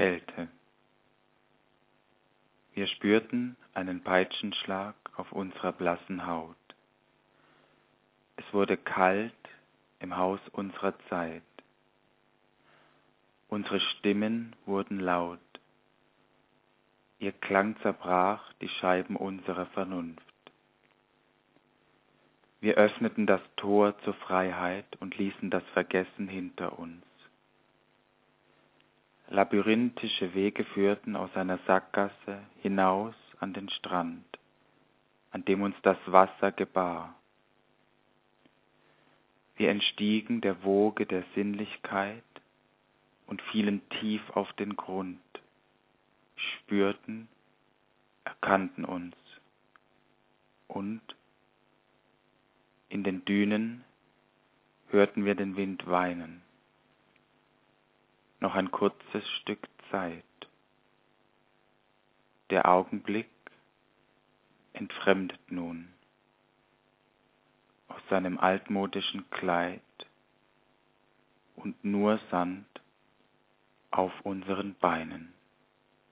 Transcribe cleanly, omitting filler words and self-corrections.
Kälte. Wir spürten einen Peitschenschlag auf unserer blassen Haut. Es wurde kalt im Haus unserer Zeit. Unsere Stimmen wurden laut. Ihr Klang zerbrach die Scheiben unserer Vernunft. Wir öffneten das Tor zur Freiheit und ließen das Vergessen hinter uns. Labyrinthische Wege führten aus einer Sackgasse hinaus an den Strand, an dem uns das Wasser gebar. Wir entstiegen der Woge der Sinnlichkeit und fielen tief auf den Grund, spürten, erkannten uns und in den Dünen hörten wir den Wind weinen. Noch ein kurzes Stück Zeit. Der Augenblick entfremdet nun aus seinem altmodischen Kleid und nur Sand auf unseren Beinen.